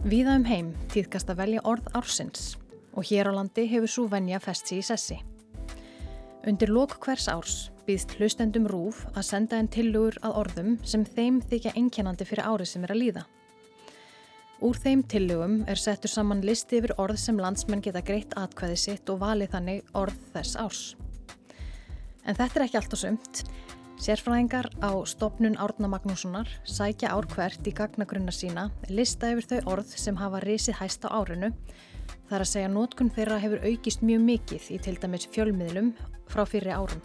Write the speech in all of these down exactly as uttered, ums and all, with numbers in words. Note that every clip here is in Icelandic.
Víða um heim tíðkast að velja orð ársins og hér á landi hefur sú venja fest sig í sessi. Undir lok hvers árs býðst hlustendum RÚV að senda inn tillögur að orðum sem þeim þykja einkennandi fyrir árið sem er að líða. Úr þeim tillögum er settur saman listi yfir orð sem landsmenn geta greitt atkvæði sitt og valið þannig orð þess árs. En þetta er ekki allt og sumt. Sérfræðingar á stofnun Árna Magnússonar sækja ár hvert í gagnagrunna sína lista yfir þau orð sem hafa risið hæst á árinu. Það er að segja notkun þeirra hefur aukist mjög mikið í til dæmis fjölmiðlum frá fyrri árum.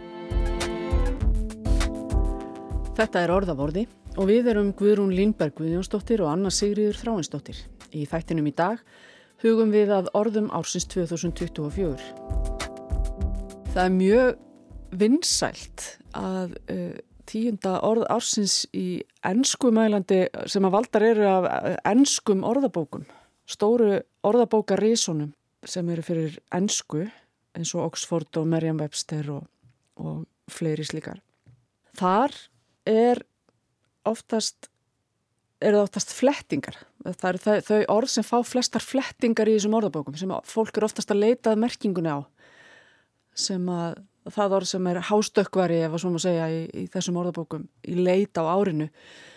Þetta er orðavorði og við erum Guðrún Línberg Guðjónsdóttir og Anna Sigríður Þráinsdóttir. Í þættinum í dag hugum við að orðum ársins tvö þúsund tuttugu og fjögur. Það er mjög vinsælt að uh, tíunda orð ársins í enskumælandi sem að valdar eru af enskum orðabókum, stóru orðabókarísunum sem eru fyrir ensku eins og Oxford og Merriam-Webster og, og fleiri slíkar. Þar er oftast, eru það oftast flettingar. Það eru þau, þau orð sem fá flestar flettingar í þessum orðabókum sem fólk er oftast að leita að merkingunni á, sem að það orð sem er hástökkvari ef að svo má segja í, í þessum orðabókum í leit á árinu,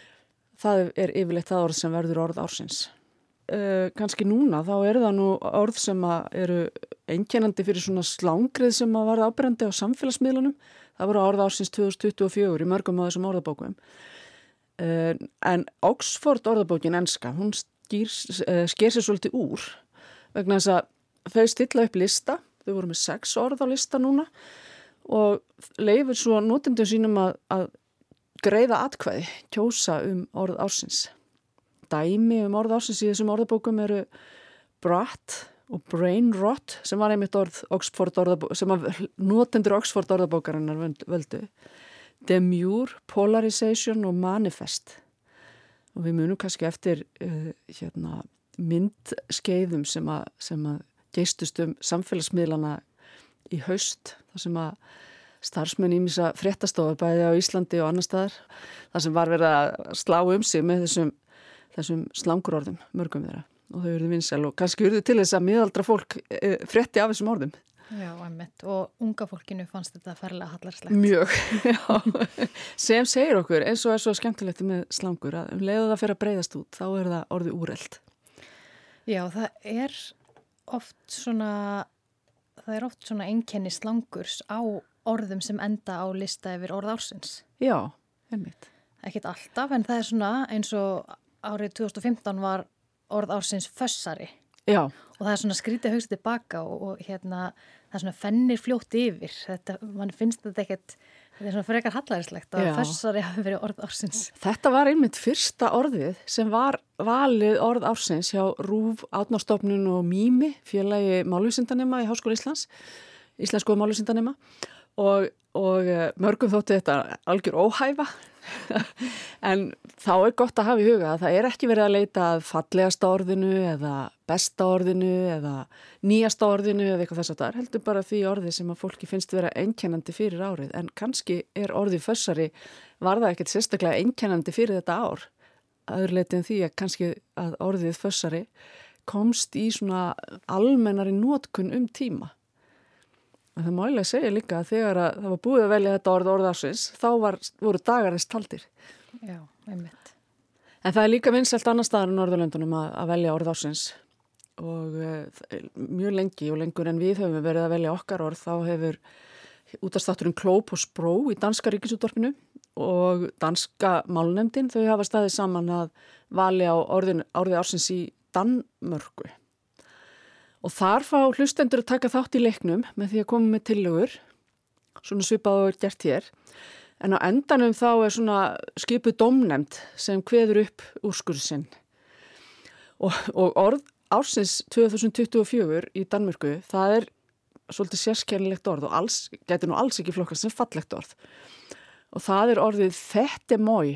það er yfirleitt það orð sem verður orð ársins. Uh, kannski núna þá eru það nú orð sem að eru einkennandi fyrir svona slangrið sem að varða áberandi á samfélagsmiðlunum. Það voru orð ársins tvö þúsund tuttugu og fjögur í mörgum á þessum orðabókum. Uh, en Oxford orðabókin enska, hún skýr, uh, sker sér svolítið úr vegna þess að þau stilla upp lista, þau voru með sex orð á lista núna og leifir svo notendum sínum að, að greiða atkvæði, kjósa um orð ársins. Dæmi um orð ársins í þessum orðabókum eru brat og brain rot sem var einmitt orð Oxford orðabók, sem að notendur Oxford orðabókarinnar völdu. Demure, polarization og manifest. Og við munum kannski eftir uh, hérna, myndskeiðum sem að, sem að geistust um samfélagsmiðlana í haust, þar sem að starfsmenn ýmissa fréttastofa bæði á Íslandi og annar staðar, þar sem var verið að slá um sig með þessum, þessum slangurorðum, mörgum þeirra, og þau eruðu vinsæl og kannski eruðu til þess að miðaldra fólk e, frétti af þessum orðum. Já, einmitt, og unga fólkinu fannst þetta ferlega hallarslegt. Mjög, já, sem segir okkur, eins og er svo skemmtilegt með slangur, að um leiðu það fyrir að breiðast út, þá er það orðið úrelt. Já, það er oft svona, það er oft svona einkenni slangurs á orðum sem enda á lista yfir orð ársins. Já, einmitt. Ekkert alltaf, en það er svona eins og árið tvö þúsund og fimmtán var orð ársins fössari. Já. Og það er svona skrítið haugst tilbaka og, og hérna, það er svona fennir fljótt yfir. Þetta, mann finnst þetta ekkert, þetta er svona frekar hallærislegt að fössari hafi verið orð ársins. Þetta var einmitt fyrsta orðið sem var valið orð ársins hjá RÚV, Árnastofnun og Mými, félagi mállýsindanema í Háskóla Íslands, íslensku mállýsindanema og, og mörgum þótti þetta algjör óhæfa en þá er gott að hafa í huga að það er ekki verið að leita að fallegasta orðinu eða besta orðinu eða nýjasta orðinu eða eitthvað þess að það er heldur bara því orði sem að fólki finnst vera einkennandi fyrir árið en kannski er orðið fössari var það ekkert sérstaklega einkennandi fyrir þetta ár aðurleitin því að kannski að orðið fössari komst í svona almennari notkun um tíma. En það má eiginlega segja líka að þegar að það var búið að velja þetta orð orðarsins, þá var, voru dagarins taldir. Já, einmitt. En það er líka vinsælt annar staðar í Norðurlöndunum að, að velja orðarsins og uh, mjög lengi og lengur en við höfum verið að velja okkar orð, þá hefur útvarpsþátturinn Klóp og Spró í danska ríkisútvarpinu og danska málnefndin, þau hafa staðið saman að valja á orðin, orðið ársins í Danmörku. Og þar fá hlustendur að taka þátt í leiknum með því að koma með tillögur, svona svipað og er gert hér. En á endanum þá er svona skipuð dómnefnd sem kveður upp úrskurð sinn. Og, og orð ársins tvö þúsund tuttugu og fjögur í Danmörku, það er svolítið sérskennilegt orð og alls, gæti nú alls ekki flokkast sem fallegt orð. Og það er orðið þettemói.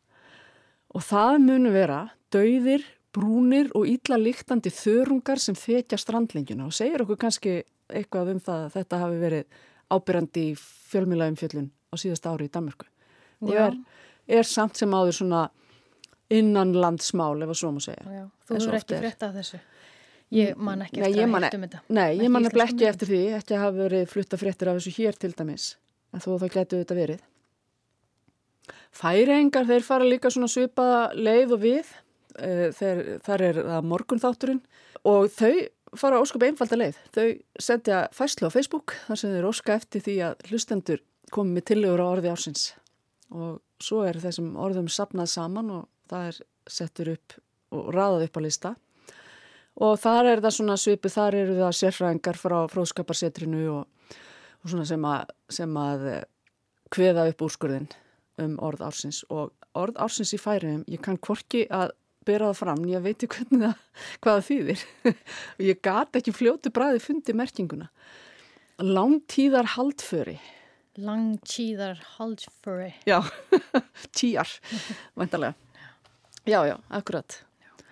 Og það munu vera dauðir, brúnir og illa lyktandi þörungar sem þekja strandlengjuna og segir okkur kannski eitthvað um það að þetta hafi verið ábyrjandi í fjölmiðlaumfjöllun á síðasta ári í Danmörku. Og er, er samt sem áður svona innan landsmál ef að svo má segja. Já, þú hefur ekki frétt af þessu. Ég man ekki eftir nei, að man, heilt um þetta. Nei, ég ekki man ekki eftir því, ekki að hafa verið flutta fréttir af þessu hér til dæmis, en þó það getur þetta verið. Færeyingar, þeir fara líka svona svipaða leið og við, þeir, þar er það morgunþátturinn og þau fara ósköp einfalda leið. Þau sendja færslu á Facebook, þar sem þeir óska eftir því að hlustendur komi með tillögur á orði ársins og svo er þessum orðum safnað saman og það er settur upp og raðað upp á lista. Og þar er það svona svipu, þar eru það sérfræðingar frá Fróðskaparsetrinu og, og svona sem að, sem að kveða upp úrskurðin um orð ársins. Og orð ársins í Færeyjum, ég kann hvorki að bera það fram, ég veit ekki hvernig það, hvað það þýðir. Og ég gat ekki fljótu bragði fundi merkinguna. Langtíðar haldföri. Langtíðar haldföri. Já, tíjar, væntanlega. Já, já, akkurat.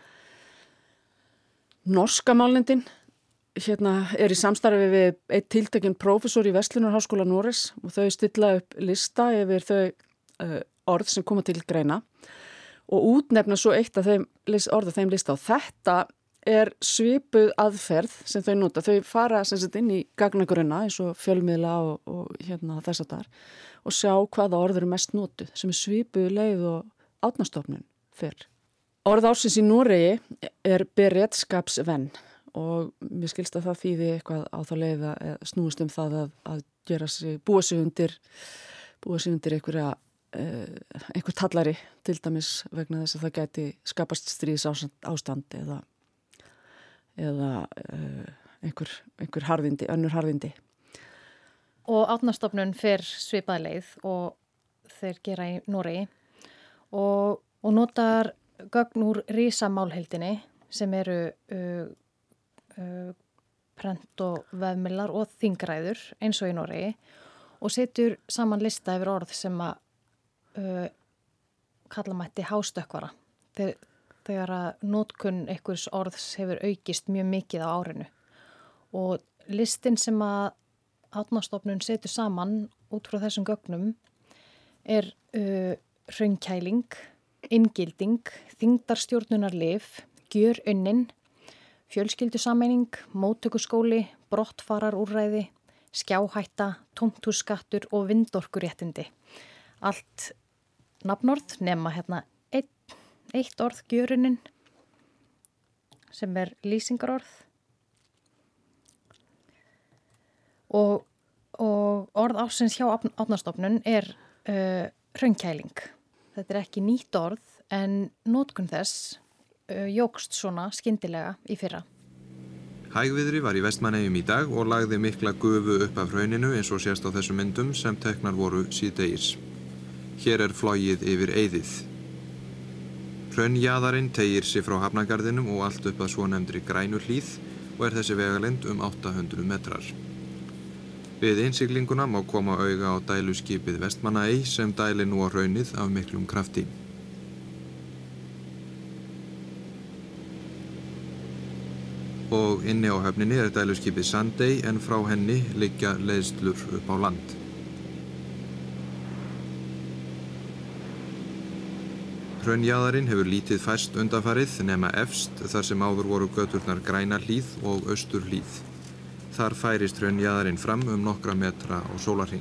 Norska málnefndin hérna, er í samstarfi við eitt tiltekinn prófessor í Verslunarháskóla Noregs og þau stilla upp lista yfir þau uh, orð sem koma til greina og útnefna svo eitt af þeim orða þeim lista og þetta er svipuð aðferð sem þau nota. Þau fara sem sagt inn í gagnagrunna eins og fjölmiðla og, og hérna, þess að þar og sjá hvaða orð eru mest notuð sem er svipuð leið og Árnastofnun fyrr. Orð ársins í Noregi er beredskapsvenn og mér skilst að það þýði eitthvað á þá leið að snúist um það að, að gera sig, búa sig undir, búa sig undir einhverja, uh, einhver tallari til dæmis vegna þess að það gæti skapast stríðs ástand eða, eða uh, einhver, einhver harðindi, önnur harðindi. Og Árnastofnun fer svipað leið og þeir gera í Noregi og, og notar gögn úr risamálheildinni sem eru uh, uh, prent og vefmiðlar og þingræður eins og í Noregi og setur saman lista yfir orð sem að uh, kalla mætti hástökkvara þegar, þegar að notkun einhvers orðs hefur aukist mjög mikið á árinu og listin sem að Árnastofnun setur saman út frá þessum gögnum er uh, hraunkæling, inngilding, þyngdarstjórnunarlyf, gjörunnin, fjölskyldusameining, móttökuskóli, brottfararúrræði, skjáhætta, tómthússkattur og vindorkuréttindi. Allt nafnorð nema hérna eitt, eitt orð, gjörunnin, sem er lýsingarorð. Og, og orð ársins hjá Árnastofnun er uh, hraunkæling. Þetta er ekki nýtt orð en notkun þess uh, jókst svona skyndilega í fyrra. Hægviðri var í Vestmannaeyjum í dag og lagði mikla gufu upp af hrauninu eins og sést á þessum myndum sem teknar voru síðdegis. Hér er flogið yfir Eiðið. Hraunjaðarinn teygir sig frá Hafnargarðinum og allt upp að svonefndri Grænuhlíð og er þessi vegalengd um átta hundruð metrar. Við innsiglinguna má koma auga á dæluskipið Vestmannaey sem dæli nú á hraunið af miklum krafti. Og inni á höfninni er dæluskipið Sandey en frá henni liggja leiðslur upp á land. Hraunjaðarinn hefur lítið færst undanfarið nema efst þar sem áður voru göturnar Grænahlíð og Austurhlíð. Þar færist hraunjaðarinn fram um nokkra metra á sólarhring.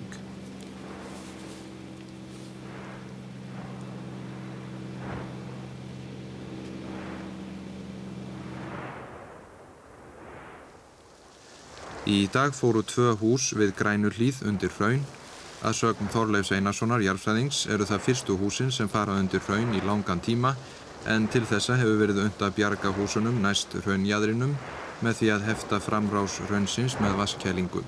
Í dag fóru tvö hús við Grænuhlíð undir hraun. Að sögn Þorleifs Einarssonar jarðfræðings eru það fyrstu húsin sem fara undir hraun í langan tíma en til þessa hefur verið unnt að bjarga húsunum næst hraunjaðrinum með því að hefta framrás hraunsins með vatnskælingu.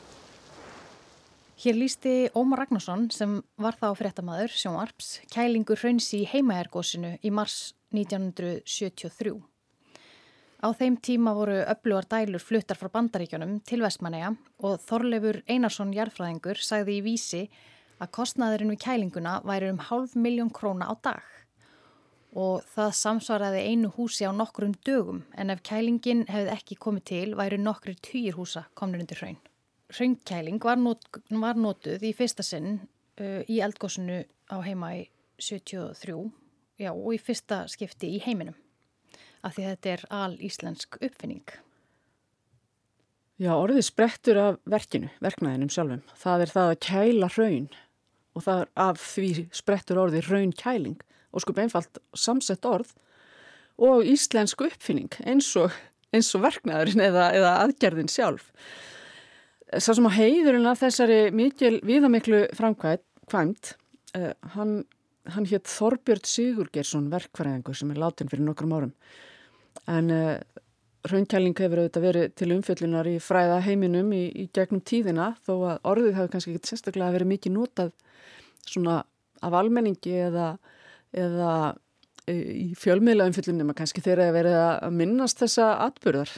Hér lýsti Ómar Ragnarsson sem var þá fréttamaður sjónvarps kælingu hrauns í Heimaeyjargosinu í mars nítján hundruð sjötíu og þrjú. Á þeim tíma voru öflugar dælur fluttar frá Bandaríkjunum til Vestmannaeyja og Þorleifur Einarsson jarðfræðingur sagði í Vísi að kostnaðurinn við kælinguna væri um hálf milljón króna á dag. Og það samsvaraði einu húsi á nokkrum dögum en ef kælingin hefði ekki komið til væru nokkrir tugir húsa komnir undir hraun. Hraunkæling var, not, var notuð í fyrsta sinn uh, í eldgosinu á Heimaey sjötíu og þrjú já, og í fyrsta skipti í heiminum. Af því þetta er alíslensk uppfinning. Já, orðið sprettur af verkinu, verknaðinum sjálfum. Það er það að kæla hraun og það er af því sprettur orðið hraunkæling og sko einfalt samsett orð og íslensk uppfinning eins og, eins og verknaðurinn eða, eða aðgerðin sjálf. Sá sem á heiðurinn af þessari mikil viðamiklu framkvæmt, uh, hann, hann hét Þorbjörn Sigurgeirsson verkfræðingur sem er látin fyrir nokkrum árum. En uh, hraunkæling hefur auðvitað verið til umfjöllunar í fræða heiminum í, í gegnum tíðina þó að orðið hafi kannski ekki sérstaklega verið mikið notað svona af almenningi eða, eða í fjölmiðla umfjöllunum að kannski þeirra verið að minnast þessa atburðar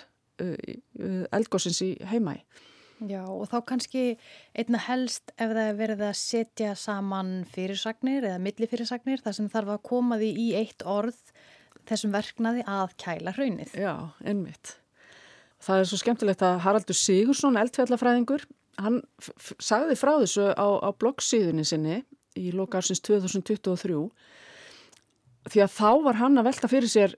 uh, eldgossins í Heimaey. Já, og þá kannski einna helst ef það er verið að setja saman fyrirsagnir eða millifyrirsagnir þar sem þarf að koma því í eitt orð þessum verknaði að kæla hraunið. Já, einmitt. Það er svo skemmtilegt að Haraldur Sigursson, eldfjallafræðingur, hann sagði frá þessu á, á bloggsíðunni sinni í lok ársins tvö þúsund tuttugu og þrjú því að þá var hann að velta fyrir sér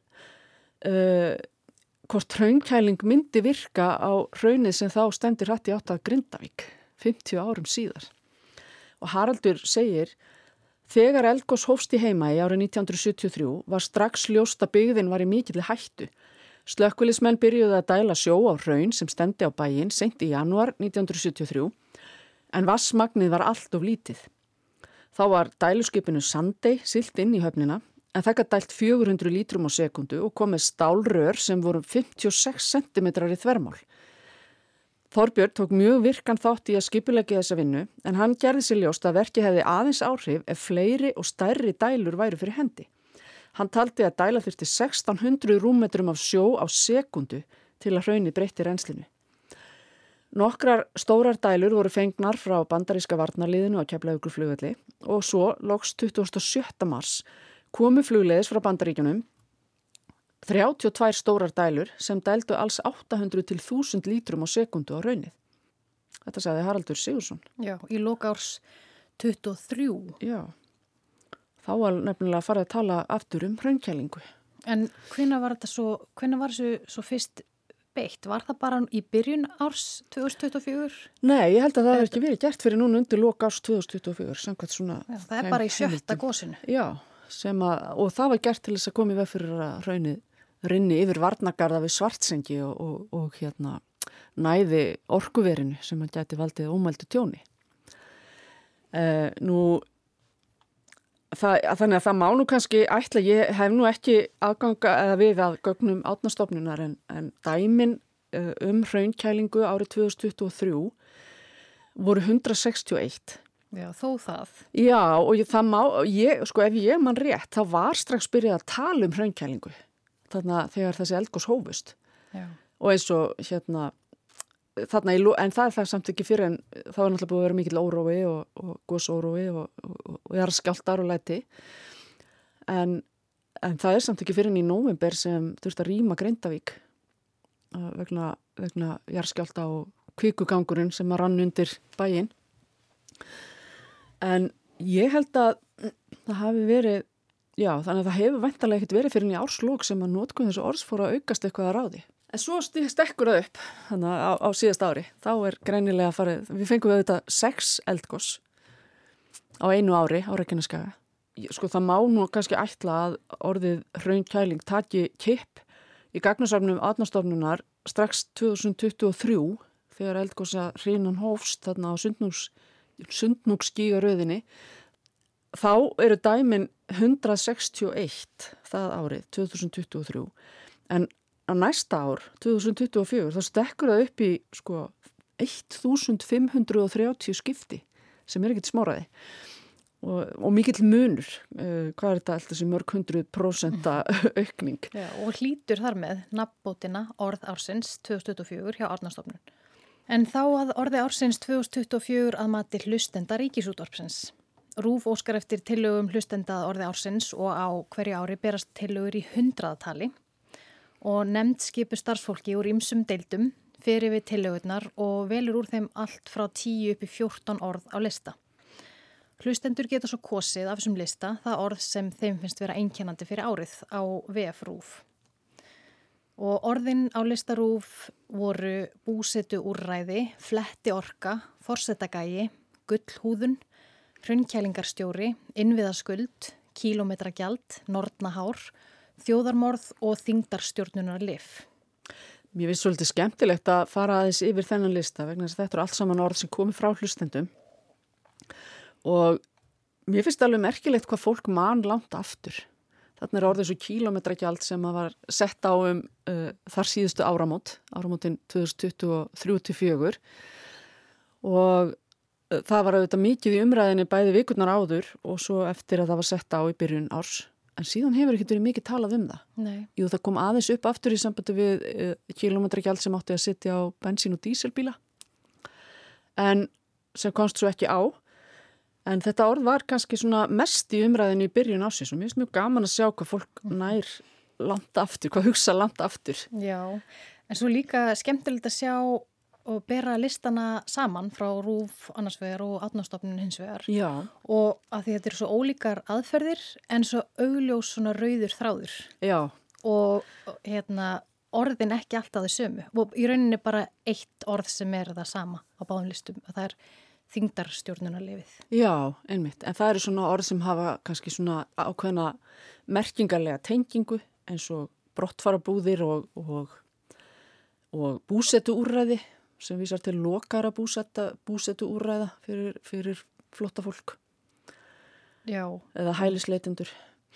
uh, hvort hraunkæling myndi virka á hraunið sem þá stendur hratt í átt að Grindavík fimmtíu árum síðar. Og Haraldur segir þegar eldgos hófst í Heimaey árið nítján hundruð sjötíu og þrjú var strax ljóst að byggðin var í mikilli hættu. Slökkvilismenn byrjuðu að dæla sjó á hraun sem stendi á bæinn seint í janúar nítján hundruð sjötíu og þrjú en vatnsmagnið var allt of lítið. Þá var dæluskipinu Sandey siglt inn í höfnina en það gat dælt fjögur hundruð lítrum á sekundu og kom með stálrör sem voru fimmtíu og sex sentimetrar í þvermál. Þorbjörn tók mjög virkan þátt í að skipuleggja þessa vinnu en hann gerði sér ljóst að verkið hefði aðeins áhrif ef fleiri og stærri dælur væru fyrir hendi. Hann taldi að dæla þyrfti sextán hundruð rúmmetrum af sjó á sekundu til að hraunið breytti rennslinu. Nokkrar stórar dælur voru fengnar frá bandaríska varnarliðinu á Keflavíkurflugvelli og svo loks tuttugasta og sjötta mars komu flugleiðis frá Bandaríkjunum þrjátíu og tvær stórar dælur sem dældu alls átta hundruð til þúsund lítrum á sekundu á hraunið. Þetta sagði Haraldur Sigursson. Já, í lok árs tuttugu og þrjú. Já, þá var nefnilega farið að tala aftur um hraunkælingu. En hvenær var þetta svo, hvenær var þessu svo fyrst beitt? Var það bara í byrjun árs tvö þúsund tuttugu og fjögur? Nei, ég held að það hefði ekki verið gert fyrir núna undir lok árs tvö þúsund tuttugu og fjögur. Samkvæmt svona. Já, það er bara í sjötta gósinu. Já, sem að, og það var gert til þess að koma í veg fyrir að hraunið rinni yfir varnargarða við Svartsengi og, og, og hérna næði orkuverinu sem hann gæti valdið ómældu tjóni. Uh, nú, það, þannig að það má nú kannski ætla, ég hef nú ekki aðganga eða við að gögnum Árnastofnunar en, en dæmin uh, um hraunkælingu árið tvö þúsund tuttugu og þrjú voru hundrað sextíu og eitt. Já, þó það. Já, og ég, það má, ég, sko ef ég man rétt, þá var strax byrjað að tala um hraunkælingu. Þarna þegar þessi eldgos hófust. Já. Og eins og hérna þarna í, en það er það samt ekki fyrir en það var náttúrulega búið að vera mikill órói og, og gosórói og, og, og jarðskjálftar og læti en, en það er samt ekki fyrir en í nóvember sem þurfti að rýma Grindavík vegna, vegna jarðskjálfta og kvikugangurinn sem að rann undir bæinn en ég held að það hafi verið já, þannig að það hefur væntanlega ekkert verið fyrir í árslók sem að notkun þessu orðs fór að aukast eitthvað að ráði. En svo stekkur það upp þannig á, á síðast ári. Þá er greinilega farið, við fengum við auðvitað sex eldgos á einu ári á Reykjaneskaga. Sko það má nú kannski ætla að orðið hraunkæling taki kipp í gagnasafnum Árnastofnunar strax tvö þúsund tuttugu og þrjú þegar eldgosa hrinan hófst þarna á Sundnúks, Sundnúksgígaröðinni. Þá eru dæmin hundrað sextíu og eitt það árið tvö þúsund tuttugu og þrjú en á næsta ár tvö þúsund tuttugu og fjögur þá stekkur það upp í sko þúsund fimm hundruð þrjátíu skipti sem er ekkert smáraði og, og mikill munur uh, hvað er þetta alltaf sem mörg hundruð prósenta aukning. Já, og hlýtur þar með nafnbótina orð ársins tvö þúsund tuttugu og fjögur hjá Árnastofnun. En þá að orði ársins tvö þúsund tuttugu og fjögur að mati hlustenda Ríkisútvarpsins. RÚV óskar eftir tillögum hlustenda orði ársins og á hverju ári berast tillögur í hundraðatali og nefnd skipu starfsfólki úr ýmsum deildum fyrir við tillögurnar og velur úr þeim allt frá tíu upp í fjórtán orð á lista. Hlustendur geta svo kosið af þessum lista það orð sem þeim finnst vera einkennandi fyrir árið á V F RÚV. Og orðin á lista RÚV voru búsetuúrræði, flettiorka, forsetagægi, gullhúðun, hraunkælingarstjóri, innviðaskuld, kílómetragjald, nornahár, þjóðarmorð og þyngdarstjórnunarlyf. Mér finnst svolítið skemmtilegt að fara aðeins yfir þennan lista vegna þess að þetta eru allt saman orð sem komi frá hlustendum og mér finnst alveg merkilegt hvað fólk man langt aftur. Þarna er orðið svo kílómetragjald sem að var sett á um uh, þar síðustu áramót, áramótin tvö þúsund tuttugu og þrjú til fjögur og uh, það var auðvitað mikið í umræðinni bæði vikurnar áður og svo eftir að það var sett á í byrjun árs. En síðan hefur ekkert verið mikið talað um það. Nei. Jú, það kom aðeins upp aftur í sambandi við uh, kílómetragjald sem átti að sitja á bensín- og dísilbíla. En sem komst svo ekki á. En þetta orð var kannski svona mest í umræðinu í byrjun ársins og mér finnst mjög gaman að sjá hvað fólk nær langt aftur, hvað hugsa langt aftur. Já, en svo líka skemmtilegt að sjá og bera listana saman frá RÚV annars vegar og Árnastofnun hins vegar. Já. Og að því þetta eru svo ólíkar aðferðir en svo augljós svona rauður þráður. Já. Og hérna orðin ekki alltaf þau sömu. Og í rauninni bara eitt orð sem er það sama á báðum listum. Það er þyngdarstjórnunarlyfið. Já, einmitt. En það eru svona orð sem hafa kannski svona ákveðna merkingarlega tengingu eins og brottfarabúðir og, og, og búsetuúrræði sem vísar til lokara búsetta, búsetuúrræða fyrir, fyrir flotta fólk. Já. Eða hælisleitendur.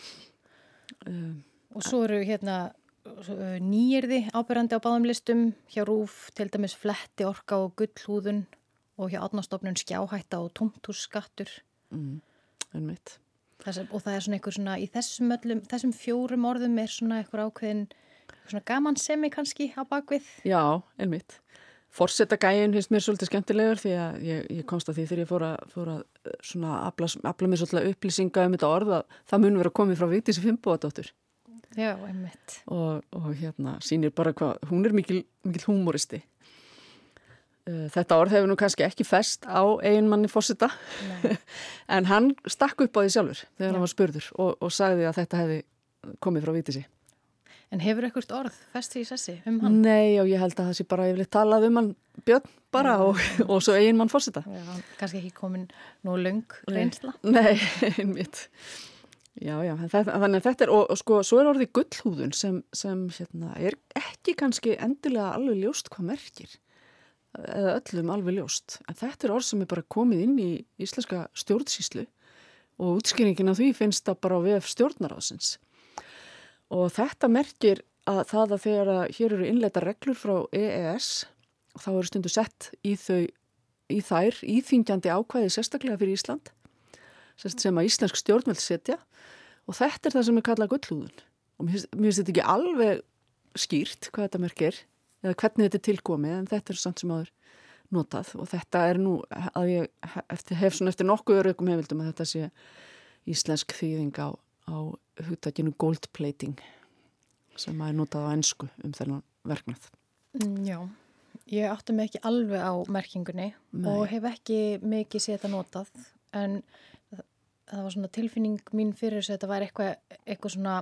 Um, og svo eru hérna nýyrði áberandi á báðum listum hjá RÚV, til dæmis flettiorka og gullhúðun og hjá Árnastofnun skjáhætta og tómthússkattur. Mm, einmitt. Þess, og það er svona einhver svona í þessum, öllum, þessum fjórum orðum er svona einhver ákveðin svona gamansemi kannski á bakvið. Já, einmitt. Forsetagægin finnst mér svolítið skemmtilegur því að ég, ég komst að því þegar ég fór að, fór að svona afla, afla mér svolítið upplýsinga um þetta orð að það mun vera komið frá Vigdísi Finnbogadóttur. Já, einmitt. Og, og hérna sýnir bara hvað, hún er mikil, mikil húmoristi. Þetta orð hefur nú kannski ekki fest á eiginmanni forseta en hann stakk upp á því sjálfur þegar Já. Hann var spurður og, og sagði að þetta hefði komið frá Vigdísi. En hefur ekkert orð fest því í sessi um hann? Nei, og ég held að það sé bara yfirleitt talað um hann Björn bara Já. og, og svo eiginmann forseta. Já, kannski ekki komin nú löng reynsla. Nei, einmitt. Já, já, þetta, þannig að þetta er, og, og sko, svo er orðið gullhúðun sem, sem hérna, er ekki kannski endilega alveg ljóst hvað merkir. Eða öllum alveg ljóst. En þetta er orð sem er bara komið inn í íslenska stjórnsýslu og útskýringin af því finnst það bara á vef stjórnarráðsins. Og þetta merkir að það að þegar að hér eru innleita reglur frá E E S þá eru stundu sett í þau, í þær, íþyngjandi ákvæði sérstaklega fyrir Ísland sem að íslensk stjórnvöld setja og þetta er það sem er kallað gullhúðun. Og mér finnst þetta ekki alveg skýrt hvað þetta merkir eða hvernig þetta er tilkomið en þetta er samt sem áður notað og þetta er nú að ég eftir, hef svona eftir nokkuð örugum hefildum að þetta sé íslensk þýðing á, á hugtakinu gold plating sem að er notað á ensku um þennan verknað. Já, ég átti mig ekki alveg á merkingunni Nei. Og hef ekki mikið séð þetta notað en það var svona tilfinning mín fyrir þess að þetta var eitthvað, eitthvað svona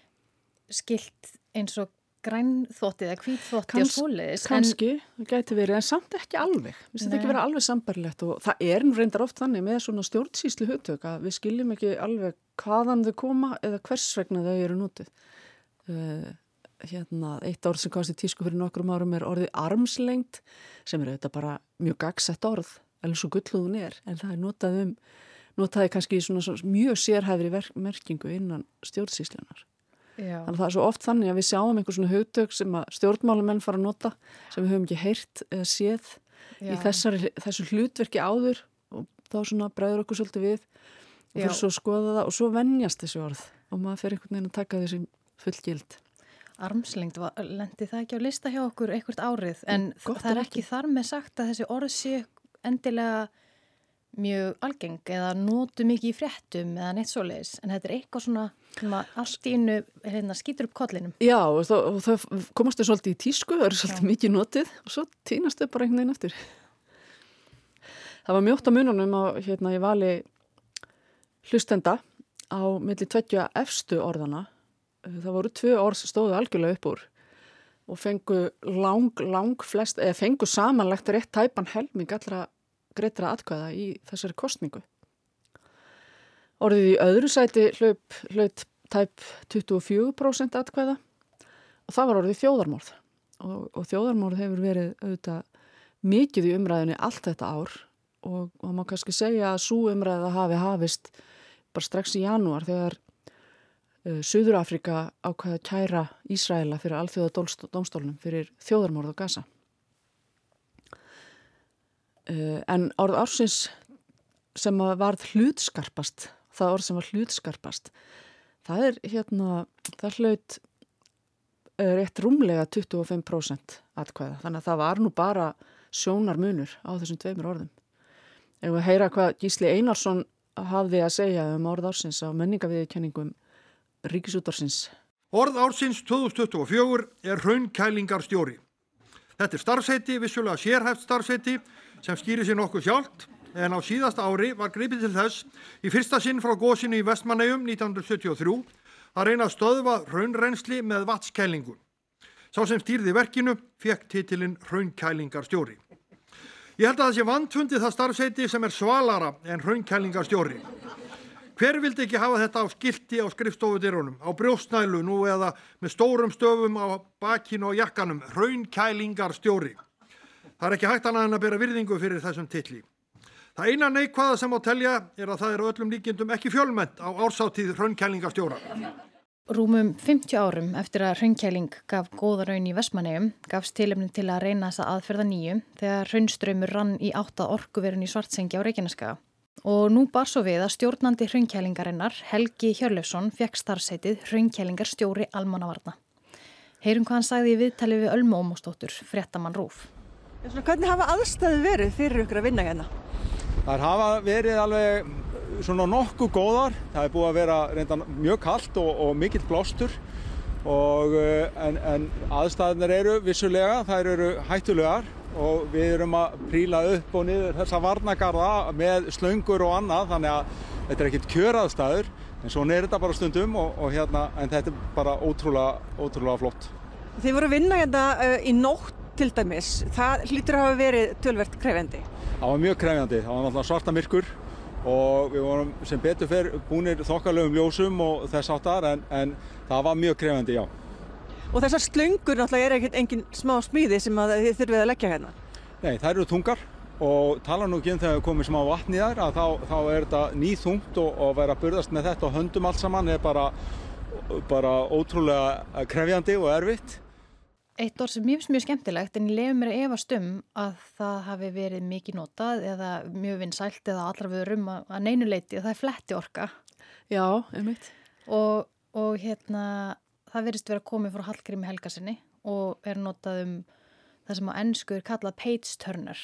skilt eins og grænþvotti eða hvítþvotti og svoleiðis. Kanski, það gæti verið, en samt ekki alveg. Við setjum ekki vera alveg sambarlegt og það er nú reyndar oft þannig með svona stjórnsýslu hugtök að við skiljum ekki alveg hvaðan þau koma eða hvers vegna þau eru notuð. Uh, hérna, eitt orð sem komst í tísku fyrir nokkrum árum er orðið armslengd sem er auðvitað bara mjög gagnsætt orð, alveg svo gullhúðun er, en það er notað um, notaði kannski í svona, svona mjög sérhæfri merkingu innan stjórnsýslunar. Já. Þannig að það er svo oft þannig að við sjáum einhver svona hugtök sem að stjórnmálamenn fara að nota sem við höfum ekki heyrt eða séð Já. Í þessari, þessu hlutverki áður og þá svona bregður okkur svolítið við og fyrir svo að skoða það og svo venjast þessu orð og maður fer einhvern veginn að taka þessi fullgild. Armslengd, lendi það ekki á lista hjá okkur einhvert árið en Gott það er ekki þar með sagt að þessi orð sé endilega mjög algeng eða notu mikið í fréttum eða neitt svoleiðis en þetta er eitthvað svona sem að allt í innu hérna, skýtur upp kollinum. Já og það, og það komast þau svolítið í tísku, það eru svolítið Já. Mikið notið og svo týnast þau bara einhvern veginn eftir. Það var mjótt á mununum á, hérna, í vali hlustenda á milli tveggja efstu orðana. Það voru tvö orð stóðu algjörlega upp úr og fengu lang, lang flest, eða fengu samanlegt rétt tæpan helming allra greiddra atkvæða í þessari kosningu. Orðið í öðru sæti hlaup, hlaut tæp tuttugu og fjögur prósent atkvæða og það var orðið þjóðarmorð. Og, og þjóðarmorð hefur verið auðvitað mikið í umræðinni allt þetta ár og, og má kannski segja að sú umræða hafi hafist bara strax í janúar þegar uh, Suður-Afrika ákvaði að kæra Ísraela fyrir alþjóðadómstólnum fyrir þjóðarmorð á Gaza. Uh, en orð ársins sem varð hlutskarpast, það orð sem var hlutskarpast, það er hérna, það hlaut uh, rétt rúmlega tuttugu og fimm prósent atkvæða, þannig að það var nú bara sjónarmunur á þessum tveimur orðum. Ef við heyra hvað Gísli Einarsson hafði að segja um orð ársins á menningaviðurkenningum Ríkisútvarpsins. Orð ársins tvö þúsund tuttugu og fjögur er hraunkælingarstjóri. Þetta er starfsheiti, vissulega sérhæft starfsheiti sem skýrir sér nokkuð sjálft, en á síðasta ári var gripið til þess í fyrsta sinn frá gosinu í Vestmannaeyjum nítján hundruð sjötíu og þrjú að reyna að stöðva hraunrennsli með vatnskælingu. Sá sem stýrði verkinu fékk titilinn hraunkælingarstjóri. Ég held að það sé vandfundið það starfsheiti sem er svalara en hraunkælingarstjóri. Hver vildi ekki hafa þetta á skilti á skrifstofudyrunum, á brjóstnælu nú eða með stórum stöfum á bakinu og jakkanum, hraunkælingarstjóri. Það er ekki hægt annað en að bera virðingu fyrir þessum titli. Það eina neikvæða sem á telja er að það er á öllum líkindum ekki fjölmennt á árshátíð hraunkælingarstjóra. Rúmum fimmtíu árum eftir að hraunkæling gaf góða raun í Vestmannaeyjum gafst tilefni til að reyna þessa aðferða nýju þegar hraunstraumur rann í átt að orkuverun í Svartsengi á Reykjaneskaga. Og nú bar svo við að stjórnandi hraunkælingarinnar, Helgi Hjörleifsson, fékk starfsheitið hraunkælingarstjóri almannavarna. Heyrum hvað hann sagði í viðtali við Ölmu Ómarsdóttur, fréttamann RÚV. Hvernig hafa aðstæður verið fyrir ykkur að vinna hérna? Það hafa verið alveg svona nokkuð góðar. Það er búið að vera reyndan mjög kalt og, og mikill blástur og en, en aðstæðunar eru vissulega, þær eru hættulegar og við erum að príla upp og niður þessa varnagarða með slöngur og annað, þannig að þetta er ekkert kjöraðstæður, en svona er þetta bara stundum og, og hérna, en þetta er bara ótrúlega, ótrúlega flott. Þið voru að vinna hérna uh, í nótt til dæmis, það hlýtur að hafa verið töluvert krefjandi. Það var mjög krefjandi, það var náttúrulega svarta myrkur og við vorum sem betur fer búnir þokkalegum ljósum og þess áttar, en, en það var mjög krefjandi, já. Og þessar slöngur náttúrulega er ekkert engin smá smíði sem að þið þurfið að leggja hérna? Nei, þær eru þungar og tala nú ekki um þegar við komum smá vatn í þær, að þá, þá er þetta nýþungt og, og vera að burðast með þetta og höndum allt saman er bara, bara ótrúlega krefjandi og erfitt. Eitt orð sem mjög, mjög skemmtilegt en ég lefur mér að efast um að það hafi verið mikið notað eða mjög vinsælt eða allra vörum að, að neinu leyti og það er flettiorka. Já, einmitt. Og, og hérna það verðist vera komið frá Hallgrími Helgasyni og er notað um það sem á ensku er kallað page turner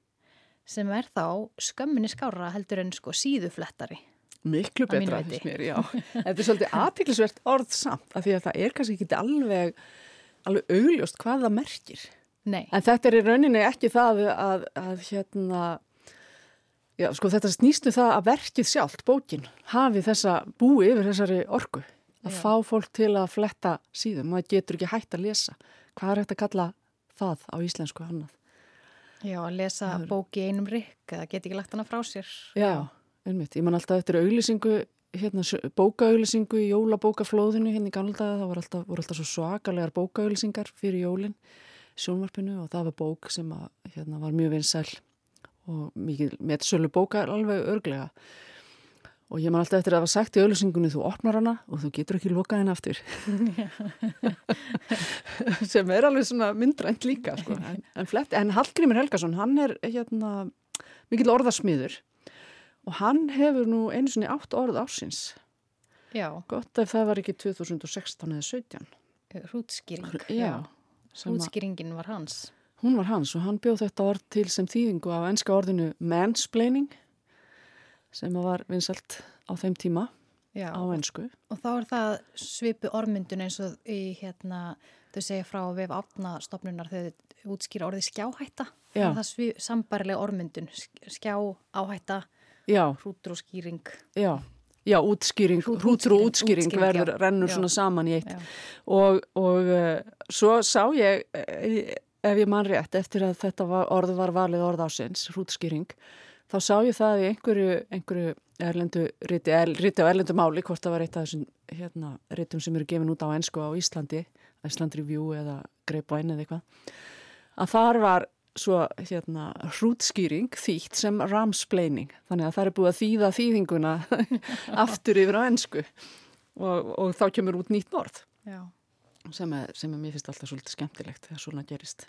sem er þá skömminni skárra heldur en sko síðuflettari. Miklu betra þess mér, já. Þetta er svolítið athyglisvert orð samt af því að það er kannski ekki alveg alveg augljóst hvað það merkir. Nei. En þetta er í rauninni ekki það að, að hérna, já sko þetta snýstu það að verkið sjálft, bókin, hafi þessa búi yfir þessari orku. Að já. Fá fólk til að fletta síðum, maður getur ekki hægt að lesa. Hvað er hægt að kalla það á íslensku annað? Já, að lesa er... bók í einum rykk, það geti ekki lagt hana frá sér. Já, einmitt, ég man alltaf eftir auglýsingu, hérna bókaauglýsingu í jólabókaflóðinu hérna í gamla daga, það var alltaf, voru alltaf svo svakalegar bókaauglýsingar fyrir jólin sjónvarpinu og það var bók sem að, hérna, var mjög vinsæl og mikið metsölu bóka alveg örglega og ég man alltaf eftir að það var sagt í auglýsingunni þú opnar hana og þú getur ekki lokað henni aftur sem er alveg svona myndrænt líka sko. en, en, flett, en Hallgrímur Helgason hann er hérna mikill orðasmiður og hann hefur nú einu sinni átt orð ársins. Já. Gott ef það var ekki tvö þúsund og sextán eða sautján. Hrútskýring. Já. Hrútskýringin var hans. Hún var hans og hann bjóð þetta orð til sem þýðingu á enska orðinu mansplaining sem var vinsælt á þeim tíma Já. Á ensku. Og þá er það svipu orðmyndun eins og í hérna, þau segja frá vef Árnastofnunar þau útskýra orðið skjáhætta. Já. Það er svip, sambarilega orðmyndun, skjá, áhætta. Já. Hrútur og skýring. Já, já, útskýring, hrútur og útskýring, útskýring verður, já. rennur já. svona saman í eitt. Og, og uh, svo sá ég, ef ég man rétt, eftir að þetta var, orð var valið orð ásins, hrútskýring, þá sá ég það í einhverju, einhverju erlendu riti, er, riti á erlendu máli, hvort það var eitt af þessum hérna, ritum sem eru gefin út á ensku á Íslandi, Iceland Review eða Grapevine eða eitthvað, að þar var svo hérna hrútskýring þýtt sem ramsplaining, þannig að það er búið að þýða þýðinguna aftur yfir á ensku og, og þá kemur út nýtt orð Já. sem er, sem er mér finnst alltaf svolítið skemmtilegt þegar svona gerist.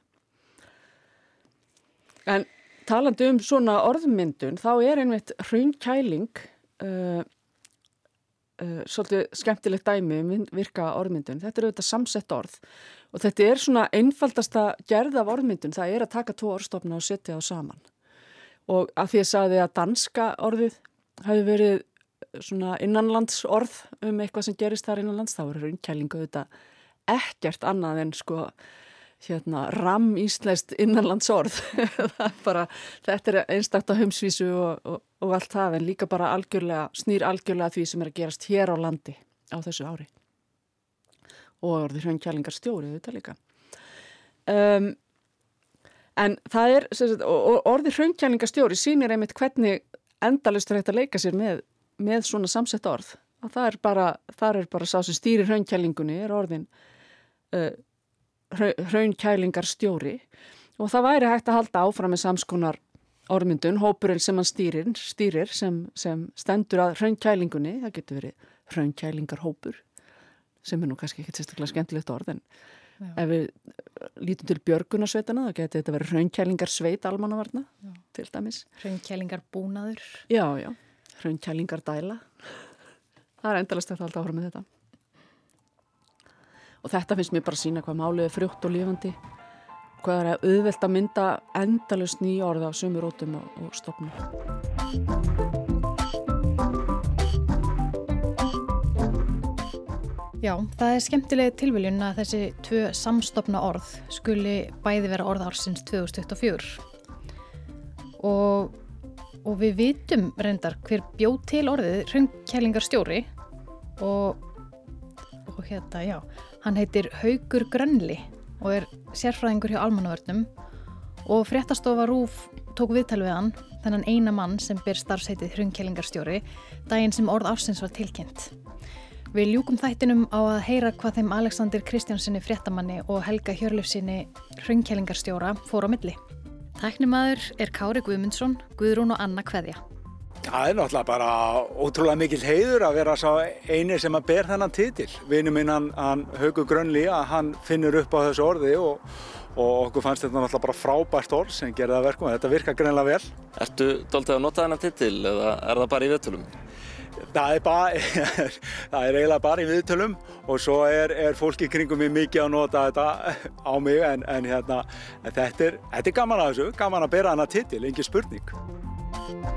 En talandi um svona orðmyndun, þá er einmitt hraunkæling uh, uh, svolítið skemmtilegt dæmi um virka orðmyndun. Þetta er auðvitað samsett orð og þetta er svona einfaldasta gerð af orðmyndun, það er að taka tvo orðstofna og setja þá saman. Og að því að sagði að danska orðið hafi verið svona innanlandsorð um eitthvað sem gerist þar innanlands, þá er hraunkæling auðvitað ekkert annað en sko hérna ramíslenskt innanlandsorð. Það er bara, þetta er einstakt á heimsvísu og, og, og allt það, en líka bara algjörlega, snýr algjörlega því sem er að gerast hér á landi á þessu ári. Og orðið hraunkælingarstjóri þetta líka. Um, en það er, sagt, orðið hraunkælingarstjóri sýnir einmitt hvernig endalaust er hægt að leika sér með, með svona samsett orð. Að það er bara, það er bara sá sem stýrir hraunkælingunni er orðin uh, hraunkælingarstjóri og það væri hægt að halda áfram með samskonar orðmyndun, hópurinn sem hann stýrir, stýrir sem, sem stendur að hraunkælingunni, það getur verið hraunkælingarhópur sem er nú kannski ekki sérstaklega skemmtilegt orð, en já. Ef við lítum til björgunarsveitana, þá getur þetta verið hraunkælingarsveit almannavarna, já. Til dæmis. Hraunkælingarbúnaður. Já, já, hraunkælingardæla. Það er endalaust þetta alltaf áfram með þetta. Og þetta finnst mér bara að sýna hvað málið er frjótt og lifandi, hvað er að auðvelt að mynda endalaust nýja orð á sömu rótum og, og stofnum. Já, það er skemmtileg tilviljun að þessi tvö samstofna orð skuli bæði vera orð ársins tvö þúsund tuttugu og fjögur. Og, og við vitum reyndar hver bjóð til orðið hraunkælingarstjóri og, og hérna, já, hann heitir Haukur Grönli og er sérfræðingur hjá Almannavörnum og fréttastofa RÚV tók viðtal við hann, þennan eina mann sem ber starfsheitið hraunkælingarstjóri, daginn sem orð ársins var tilkynnt. Við ljúkum þættinum á að heyra hvað þeim Alexander Kristjánssoni fréttamanni og Helga Hjörleifssyni hraunkælingarstjóra fór á milli. Tæknimaður er Kári Guðmundsson, Guðrún og Anna kveðja. Það er náttúrulega bara ótrúlega mikill heiður að vera sá eini sem að ber þennan titil. Vinur minn hann, hann Haukur Grönli, að hann finnur upp á þessu orði og, og okkur fannst þetta náttúrulega bara frábært orð sem gerði það verkum. Þetta virkar greinilega vel. Ertu dálítið að nota þennan titil eða er það bara í viðtölum? Það er, bara, það er eiginlega bara í viðtölum og svo er, er fólki kringum mig mikið að nota þetta á mig en, en, hérna, en þetta, er, þetta er gaman að þessu, gaman að bera hana titil, engin spurning.